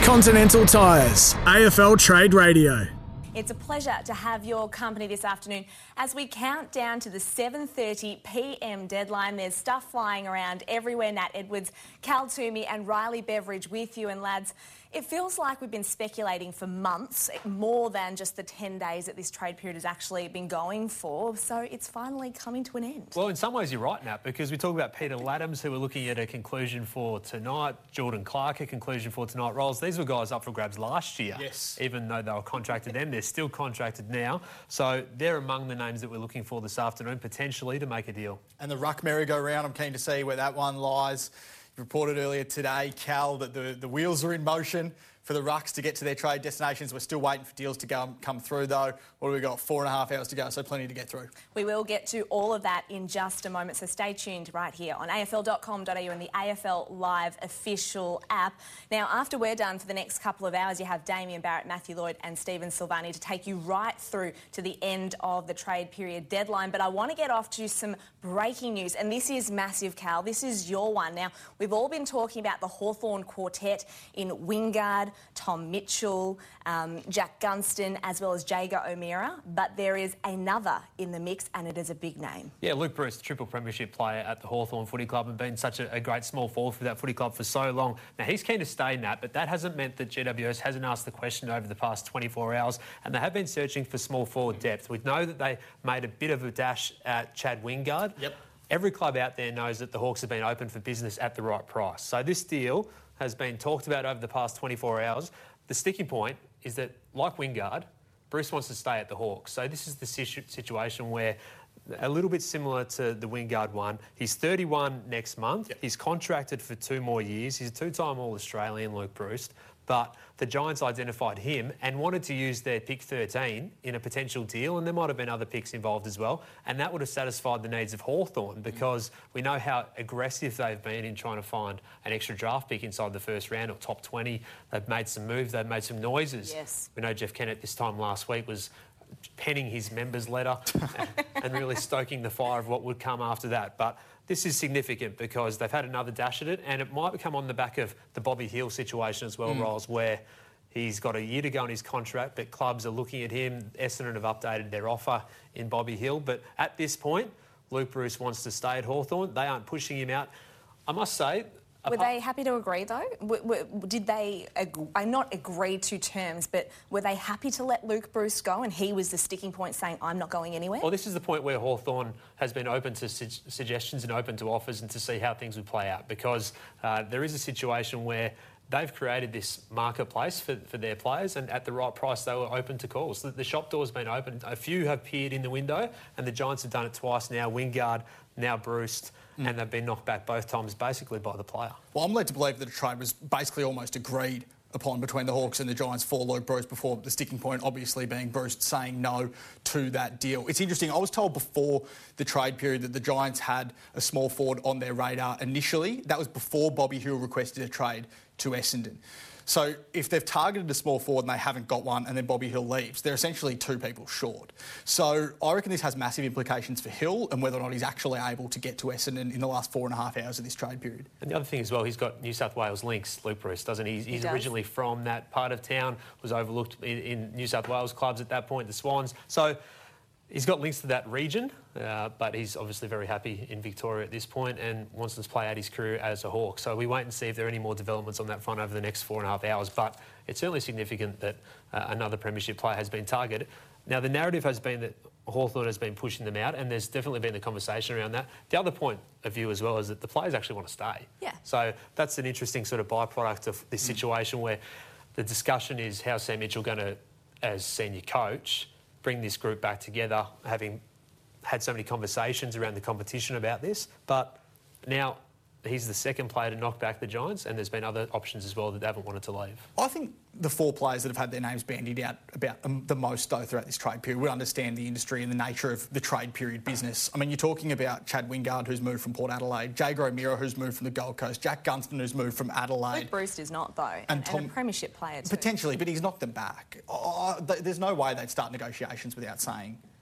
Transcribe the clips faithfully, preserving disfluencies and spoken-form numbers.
Continental Tires, A F L Trade Radio. It's a pleasure to have your company this afternoon as we count down to the seven thirty p m deadline. There's stuff flying around everywhere. Nat Edwards, Cal Toomey and Riley Beveridge with you. And lads, it feels like we've been speculating for months, more than just the ten days that this trade period has actually been going for. So it's finally coming to an end. Well, in some ways you're right, Nat, because we talk about Peter Laddams, who we're looking at a conclusion for tonight, Jordan Clark, a conclusion for tonight. Rolls, these were guys up for grabs last year. Yes. Even though they were contracted then, they're still contracted now. So they're among the names that we're looking for this afternoon, potentially to make a deal. And the ruck merry-go-round, I'm keen to see where that one lies. You reported earlier today, Cal, that the, the wheels are in motion for the rucks to get to their trade destinations. We're still waiting for deals to go, come through, though. What do we got? Four and a half hours to go, so plenty to get through. We will get to all of that in just a moment, so stay tuned right here on A F L dot com dot A U and the A F L Live official app. Now, after we're done for the next couple of hours, you have Damien Barrett, Matthew Lloyd and Stephen Silvani to take you right through to the end of the trade period deadline. But I want to get off to some breaking news, and this is massive, Cal. This is your one. Now, we've all been talking about the Hawthorn quartet in Wingard, Tom Mitchell, um, Jack Gunston, as well as Jago O'Meara, but there is another in the mix, and it is a big name. Yeah, Luke Bruce, triple premiership player at the Hawthorn Footy Club, and been such a, a great small forward for that footy club for so long. Now, he's keen to stay in that, but that hasn't meant that G W S hasn't asked the question over the past twenty-four hours, and they have been searching for small forward depth. We know that they made a bit of a dash at Chad Wingard. Yep. Every club out there knows that the Hawks have been open for business at the right price. So this deal has been talked about over the past twenty-four hours. The sticking point is that, like Wingard, Bruce wants to stay at the Hawks. So this is the situ- situation where, a little bit similar to the Wingard one, he's thirty-one next month. Yep. He's contracted for two more years. He's a two-time All-Australian, Luke Bruce. But the Giants identified him and wanted to use their pick thirteen in a potential deal, and there might have been other picks involved as well, and that would have satisfied the needs of Hawthorn, because mm. we know how aggressive they've been in trying to find an extra draft pick inside the first round or top twenty. They've made some moves, they've made some noises. Yes. We know Jeff Kennett this time last week was penning his members' letter and, and really stoking the fire of what would come after that. But this is significant because they've had another dash at it, and it might come on the back of the Bobby Hill situation as well, mm. Rolls, where he's got a year to go on his contract, but clubs are looking at him. Essendon have updated their offer in Bobby Hill. But at this point, Luke Bruce wants to stay at Hawthorn. They aren't pushing him out. I must say... Were they happy to agree, though? W- w- did they, ag- I not agree to terms, but were they happy to let Luke Bruce go, and he was the sticking point saying, I'm not going anywhere? Well, this is the point where Hawthorn has been open to su- suggestions and open to offers and to see how things would play out, because uh, there is a situation where they've created this marketplace for, for their players, and at the right price they were open to calls. The, the shop door's been open. A few have peered in the window, and the Giants have done it twice now. Wingard, now Bruce, mm. and they've been knocked back both times basically by the player. Well, I'm led to believe that a trade was basically almost agreed upon between the Hawks and the Giants for Luke Bruce, before the sticking point obviously being Bruce saying no to that deal. It's interesting, I was told before the trade period that the Giants had a small forward on their radar initially. That was before Bobby Hill requested a trade to Essendon. So if they've targeted a small forward and they haven't got one, and then Bobby Hill leaves, they're essentially two people short. So I reckon this has massive implications for Hill and whether or not he's actually able to get to Essendon in the last four and a half hours of this trade period. And the other thing as well, he's got New South Wales links, Luke Bruce, doesn't he? He's, he he's does. originally from that part of town, was overlooked in, in New South Wales clubs at that point, the Swans. So he's got links to that region, uh, but he's obviously very happy in Victoria at this point and wants to play out his career as a Hawk. So we wait and see if there are any more developments on that front over the next four and a half hours. But it's certainly significant that uh, another premiership player has been targeted. Now, the narrative has been that Hawthorn has been pushing them out, and there's definitely been the conversation around that. The other point of view as well is that the players actually want to stay. Yeah. So that's an interesting sort of byproduct of this situation where the discussion is how's Sam Mitchell going to, as senior coach, bring this group back together, having had so many conversations around the competition about this. But now he's the second player to knock back the Giants, and there's been other options as well that they haven't wanted to leave. I think the four players that have had their names bandied out about um, the most, though, throughout this trade period, we understand the industry and the nature of the trade period business. I mean, you're talking about Chad Wingard, who's moved from Port Adelaide, Jago O'Meara, who's moved from the Gold Coast, Jack Gunston, who's moved from Adelaide. Luke Bruce is not, though, and, and, Tom, and a premiership player too. Potentially, but he's knocked them back. Oh, th- there's no way they'd start negotiations without saying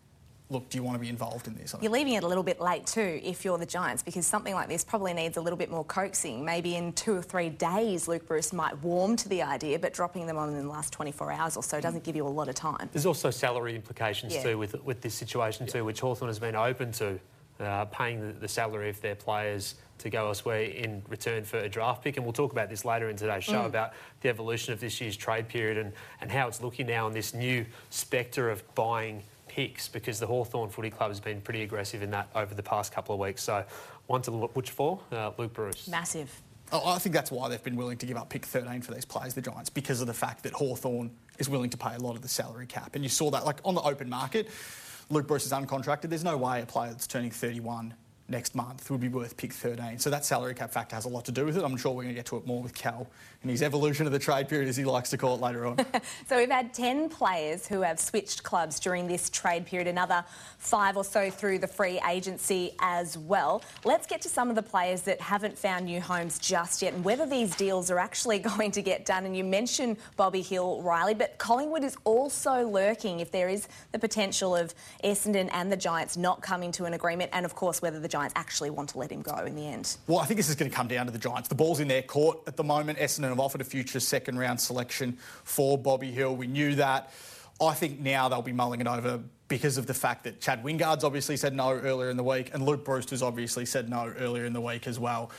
look, do you want to be involved in this? You're leaving it a little bit late too if you're the Giants, because something like this probably needs a little bit more coaxing. Maybe in two or three days Luke Breust might warm to the idea, but dropping them on in the last twenty-four hours or so doesn't give you a lot of time. There's also salary implications yeah. too with, with this situation yeah. too, which Hawthorn has been open to, uh, paying the, the salary of their players to go elsewhere in return for a draft pick. And we'll talk about this later in today's show, mm. about the evolution of this year's trade period and, and how it's looking now on this new spectre of buying picks, because the Hawthorn Footy Club has been pretty aggressive in that over the past couple of weeks. So one to look which for, uh, Luke Breust. Massive. Oh, I think that's why they've been willing to give up pick thirteen for these players, the Giants, because of the fact that Hawthorn is willing to pay a lot of the salary cap. And you saw that, like, on the open market, Luke Breust is uncontracted. There's no way a player that's turning thirty-one next month would be worth pick thirteen. So that salary cap factor has a lot to do with it. I'm sure we're going to get to it more with Cal and his evolution of the trade period, as he likes to call it, later on. So we've had ten players who have switched clubs during this trade period, another five or so through the free agency as well. Let's get to some of the players that haven't found new homes just yet and whether these deals are actually going to get done. And you mentioned Bobby Hill, Riley, but Collingwood is also lurking if there is the potential of Essendon and the Giants not coming to an agreement, and of course whether the Giants actually want to let him go in the end. Well, I think this is going to come down to the Giants. The ball's in their court at the moment. Essendon have offered a future second round selection for Bobby Hill. We knew that. I think now they'll be mulling it over because of the fact that Chad Wingard's obviously said no earlier in the week, and Luke Breust has obviously said no earlier in the week as well.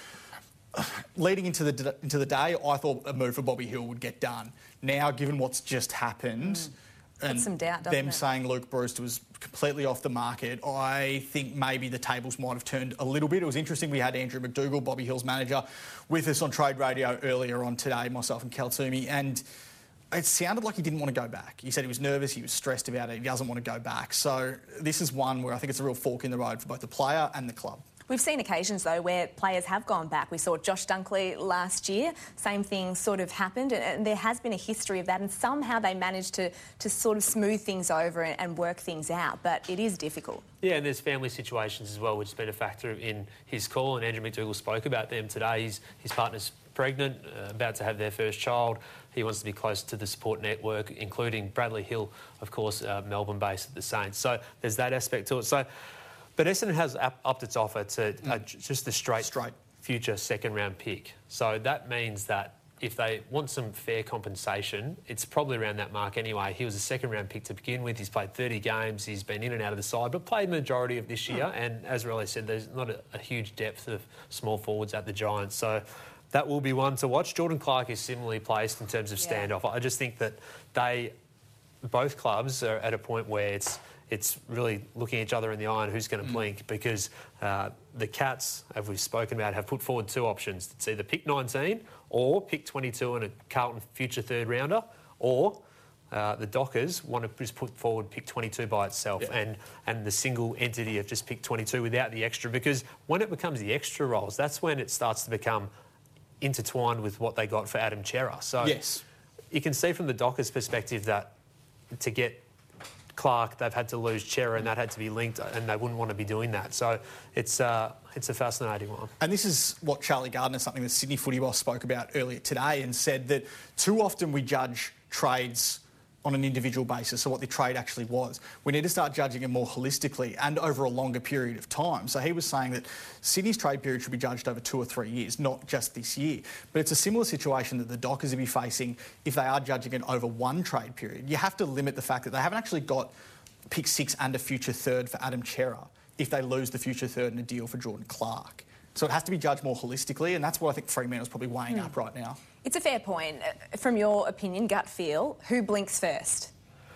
Leading into the into the day, I thought a move for Bobby Hill would get done. Now, given what's just happened, mm. and some doubt, them it? saying Luke Breust was completely off the market, I think maybe the tables might have turned a little bit. It was interesting. We had Andrew McDougall, Bobby Hill's manager, with us on Trade Radio earlier on today, myself and Kaltumi, and it sounded like he didn't want to go back. He said he was nervous, he was stressed about it, he doesn't want to go back. So this is one where I think it's a real fork in the road for both the player and the club. We've seen occasions, though, where players have gone back. We saw Josh Dunkley last year. Same thing sort of happened, and there has been a history of that, and somehow they managed to, to sort of smooth things over and, and work things out, but it is difficult. Yeah, and there's family situations as well, which has been a factor in his call, and Andrew McDougall spoke about them today. His, his partner's pregnant, uh, about to have their first child. He wants to be close to the support network, including Bradley Hill, of course, uh, Melbourne-based at the Saints. So there's that aspect to it. So, but Essendon has up, upped its offer to uh, just the straight, straight future second-round pick. So that means that if they want some fair compensation, it's probably around that mark anyway. He was a second-round pick to begin with. He's played thirty games. He's been in and out of the side, but played the majority of this year. And as Riley said, there's not a, a huge depth of small forwards at the Giants. So that will be one to watch. Jordan Clark is similarly placed in terms of standoff. Yeah. I just think that they, both clubs, are at a point where it's it's really looking each other in the eye and who's going to mm. blink, because uh, the Cats, as we've spoken about, have put forward two options. It's either pick nineteen or pick twenty-two and a Carlton future third rounder, or uh, the Dockers want to just put forward pick twenty-two by itself, yeah. and, and the single entity of just pick twenty-two without the extra, because when it becomes the extra roles, that's when it starts to become intertwined with what they got for Adam Cerra. So yes. you can see from the Dockers' perspective that to get Clark, they've had to lose Cerra, and that had to be linked, and they wouldn't want to be doing that. So it's uh, it's a fascinating one. And this is what Charlie Gardner, something that Sydney Footy Boss spoke about earlier today, and said that too often we judge trades on an individual basis, so what the trade actually was. We need to start judging it more holistically and over a longer period of time. So he was saying that Sydney's trade period should be judged over two or three years, not just this year. But it's a similar situation that the Dockers will be facing if they are judging it over one trade period. You have to limit the fact that they haven't actually got pick six and a future third for Adam Cerra if they lose the future third in a deal for Jordan Clark. So it has to be judged more holistically, and that's what I think Fremantle's probably weighing mm. up right now. It's a fair point. From your opinion, gut feel, who blinks first?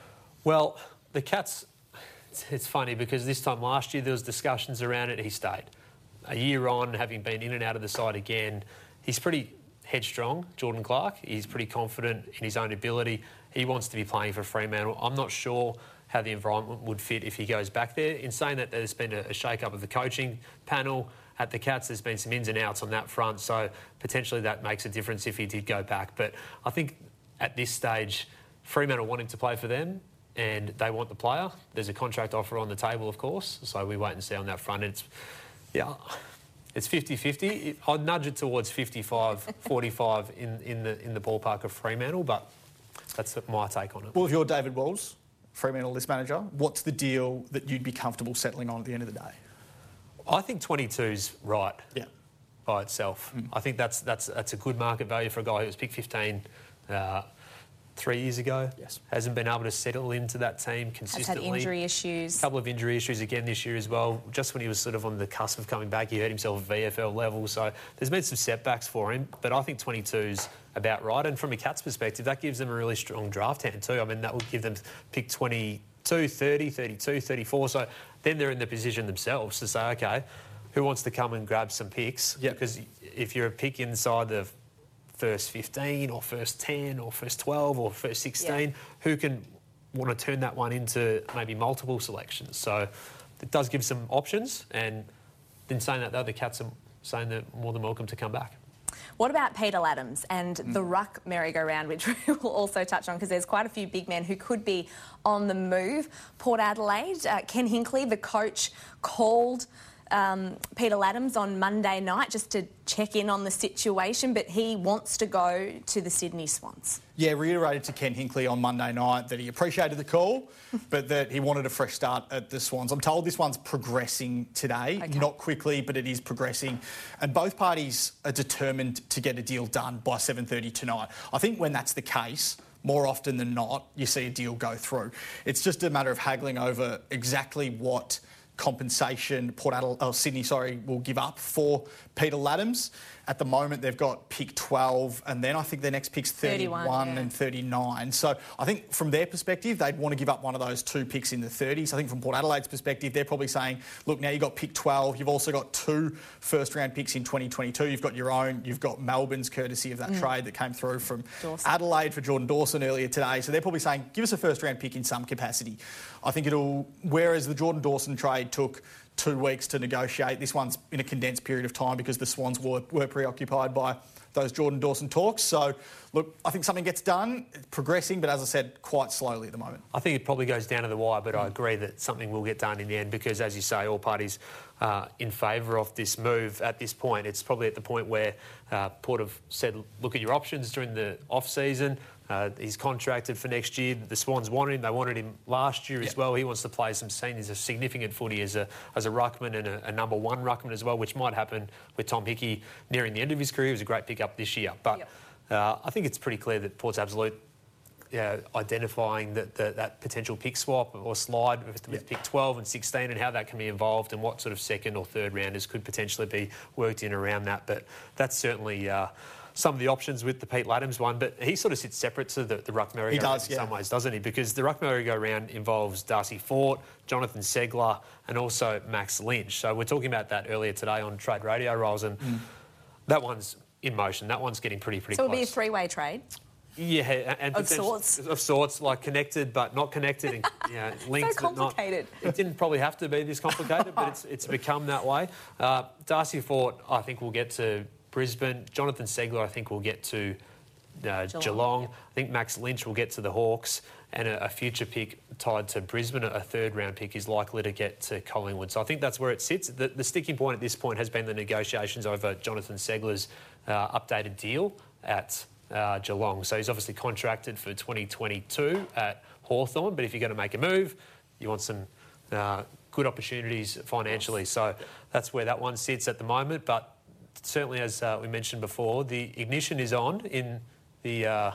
Well, the Cats, it's, it's funny because this time last year there was discussions around it. He stayed. A year on, having been in and out of the side again, he's pretty headstrong, Jordan Clark. He's pretty confident in his own ability. He wants to be playing for Fremantle. I'm not sure how the environment would fit if he goes back there. In saying that, there's been a, a shake-up of the coaching panel at the Cats. There's been some ins and outs on that front, so potentially that makes a difference if he did go back. But I think at this stage, Fremantle want him to play for them, and they want the player. There's a contract offer on the table, of course, so we wait and see on that front. It's, yeah, it's fifty-fifty. I'd nudge it towards fifty-five forty-five in, in, the, in the ballpark of Fremantle, but that's my take on it. Well, if you're David Wells, Fremantle list manager, what's the deal that you'd be comfortable settling on at the end of the day? I think twenty-two's right. Yeah. By itself. Mm. I think that's that's that's a good market value for a guy who was picked fifteen uh, three years ago. Yes. Hasn't been able to settle into that team consistently. Has had injury issues. A couple of injury issues again this year as well. Just when he was sort of on the cusp of coming back, he hurt himself at V F L level. So there's been some setbacks for him. But I think twenty-two's about right. And from a Cats perspective, that gives them a really strong draft hand too. I mean, that would give them pick twenty-two, thirty, thirty-two, thirty-four. So then they're in the position themselves to say, OK, who wants to come and grab some picks? Yep. Because if you're a pick inside the first fifteen or first ten or first twelve or first sixteen, yeah. who can want to turn that one into maybe multiple selections? So it does give some options. And in saying that, though, the Cats are saying they're more than welcome to come back. What about Peter Ladhams and mm. the ruck merry-go-round, which we will also touch on because there's quite a few big men who could be on the move. Port Adelaide, uh, Ken Hinkley, the coach, called Um, Peter Ladhams on Monday night just to check in on the situation, but he wants to go to the Sydney Swans. Yeah, reiterated to Ken Hinkley on Monday night that he appreciated the call, but that he wanted a fresh start at the Swans. I'm told this one's progressing today, okay. not quickly, but it is progressing. And both parties are determined to get a deal done by seven thirty tonight. I think when that's the case, more often than not, you see a deal go through. It's just a matter of haggling over exactly what compensation Port Adelaide, oh, Sydney, sorry, will give up for Peter Ladhams. At the moment, they've got pick twelve, and then I think their next pick's thirty-one, thirty-one yeah. and thirty-nine. So I think from their perspective, they'd want to give up one of those two picks in the thirties. I think from Port Adelaide's perspective, they're probably saying, look, now you've got pick twelve, you've also got two first-round picks in twenty twenty-two, you've got your own, you've got Melbourne's courtesy of that mm. trade that came through from Dawson. Adelaide for Jordan Dawson earlier today. So they're probably saying, give us a first-round pick in some capacity. I think it'll, whereas the Jordan Dawson trade took two weeks to negotiate. This one's in a condensed period of time because the Swans were, were preoccupied by those Jordan Dawson talks. So, look, I think something gets done, it's progressing, but as I said, quite slowly at the moment. I think it probably goes down to the wire, but mm. I agree that something will get done in the end because, as you say, all parties are in favour of this move at this point. It's probably at the point where uh, Port have said, look at your options during the off-season. Uh, he's contracted for next year. The Swans wanted him. They wanted him last year yep. as well. He wants to play some seniors, a significant footy as a as a ruckman and a, a number one ruckman as well, which might happen with Tom Hickey nearing the end of his career. He was a great pick-up this year. But yep. uh, I think it's pretty clear that Port's Absolute uh, identifying that, that that potential pick swap or slide with, with yep. pick twelve and sixteen and how that can be involved and what sort of second or third rounders could potentially be worked in around that. But that's certainly... Uh, some of the options with the Pete Ladhams one, but he sort of sits separate to the, the ruck merry-go-round in yeah. some ways, doesn't he? Because the ruck merry-go-round involves Darcy Fort, Jonathan Segler and also Max Lynch. So we're talking about that earlier today on Trade Radio, Rolls, and mm. that one's in motion. That one's getting pretty, pretty so close. So it'll be a three-way trade? Yeah, and of sorts. Of sorts, like connected but not connected, and you know, linked so complicated. But not. It didn't probably have to be this complicated, but it's it's become that way. Uh, Darcy Fort, I think, will get to Brisbane. Jonathan Segler, I think, will get to uh, Geelong. Geelong. Yeah. I think Max Lynch will get to the Hawks, and a, a future pick tied to Brisbane, a third-round pick, is likely to get to Collingwood. So I think that's where it sits. The, the sticking point at this point has been the negotiations over Jonathan Segler's uh, updated deal at uh, Geelong. So he's obviously contracted for twenty twenty-two at Hawthorn, but if you're going to make a move, you want some uh, good opportunities financially. So that's where that one sits at the moment. But certainly, as uh, we mentioned before, the ignition is on in the uh,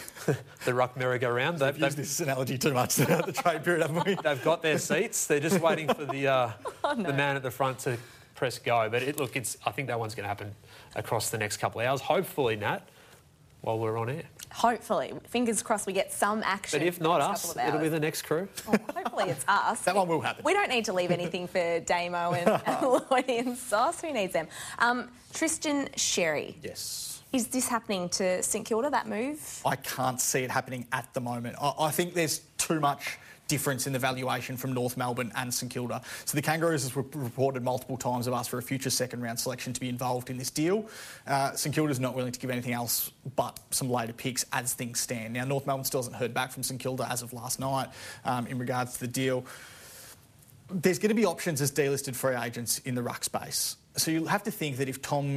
the ruck merry-go-round. They've, they've used this analogy too much throughout the trade period, haven't we? They've got their seats. They're just waiting for the uh, oh, no. the man at the front to press go. But it, look, it's I think that one's going to happen across the next couple of hours. Hopefully, Nat, while we're on air. Hopefully. Fingers crossed we get some action. But if not us, it'll be the next crew. Oh, hopefully it's us. That one will happen. We don't need to leave anything for Damo and, and Lloyd and Sauce. Who needs them? Um, Tristan Sherry. Yes. Is this happening to St Kilda, that move? I can't see it happening at the moment. I, I think there's too much difference in the valuation from North Melbourne and St Kilda. So the Kangaroos has re- reported multiple times have asked for a future second round selection to be involved in this deal. Uh, St Kilda's not willing to give anything else but some later picks as things stand. Now, North Melbourne still hasn't heard back from St Kilda as of last night um, in regards to the deal. There's going to be options as delisted free agents in the ruck space. So you'll have to think that if Tom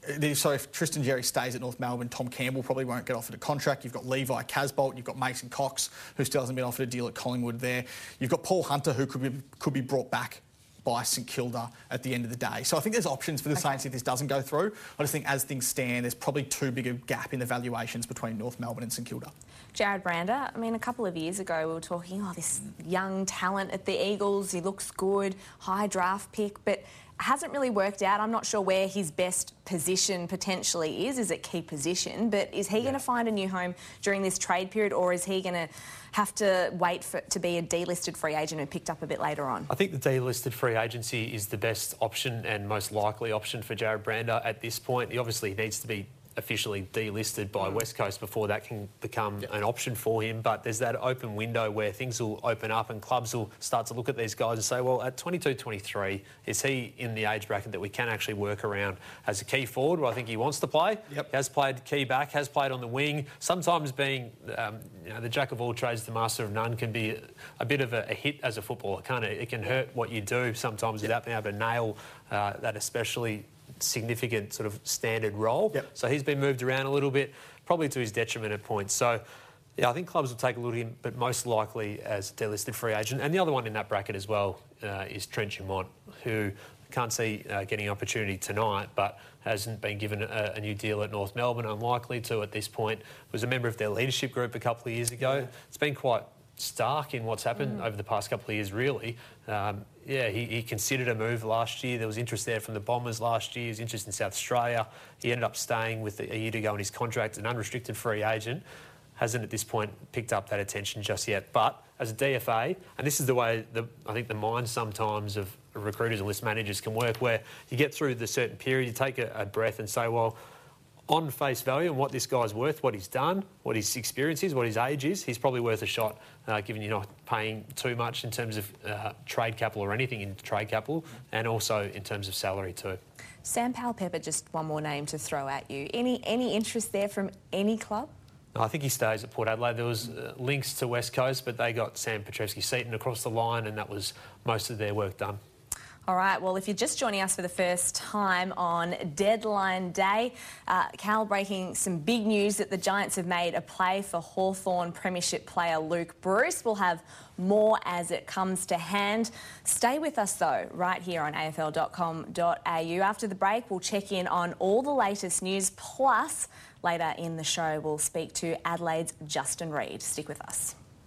So if Tristan Jerry stays at North Melbourne, Tom Campbell probably won't get offered a contract. You've got Levi Casbolt, you've got Mason Cox, who still hasn't been offered a deal at Collingwood there. You've got Paul Hunter, who could be could be brought back by St Kilda at the end of the day. So I think there's options for the okay. Saints if this doesn't go through. I just think as things stand, there's probably too big a gap in the valuations between North Melbourne and St Kilda. Jared Brander, I mean, a couple of years ago we were talking, oh, this young talent at the Eagles, he looks good, high draft pick, but hasn't really worked out. I'm not sure where his best position potentially is. Is it key position? But is he yeah. going to find a new home during this trade period, or is he going to have to wait for to be a delisted free agent and picked up a bit later on? I think the delisted free agency is the best option and most likely option for Jared Brander at this point. He obviously needs to be officially delisted by mm. West Coast before that can become yep. an option for him. But there's that open window where things will open up and clubs will start to look at these guys and say, well, at twenty-two, twenty-three, is he in the age bracket that we can actually work around as a key forward where I think he wants to play? Yep. He has played key back, has played on the wing. Sometimes being um, you know, the jack of all trades, the master of none can be a bit of a, a hit as a footballer, can't it? It can hurt what you do sometimes yep. without being able to nail uh, that especially significant sort of standard role. Yep. So he's been moved around a little bit, probably to his detriment at points. So, yeah, I think clubs will take a look at him, but most likely as a delisted free agent. And the other one in that bracket as well uh, is Trent Dumont, who can't see uh, getting an opportunity tonight, but hasn't been given a, a new deal at North Melbourne, unlikely to at this point. Was a member of their leadership group a couple of years ago. Yeah. It's been quite stark in what's happened mm. over the past couple of years, really. Um, yeah, he, he considered a move last year. There was interest there from the Bombers last year. There was interest in South Australia. He ended up staying with a year to go in his contract, an unrestricted free agent. Hasn't at this point picked up that attention just yet. But as a D F A, and this is the way the, I think the mind sometimes of recruiters and list managers can work, where you get through the certain period, you take a, a breath and say, well, on face value and what this guy's worth, what he's done, what his experience is, what his age is, he's probably worth a shot, uh, given you're not paying too much in terms of uh, trade capital or anything in trade capital, and also in terms of salary too. Sam Powell-Pepper, just one more name to throw at you. Any any interest there from any club? No, I think he stays at Port Adelaide. There was uh, links to West Coast, but they got Sam Petrevski-Seton across the line, and that was most of their work done. All right, well, if you're just joining us for the first time on deadline day, uh, Cal breaking some big news that the Giants have made a play for Hawthorn Premiership player Luke Bruce. We'll have more as it comes to hand. Stay with us, though, right here on A F L dot com dot A U. After the break, we'll check in on all the latest news, plus later in the show, we'll speak to Adelaide's Justin Reid. Stick with us.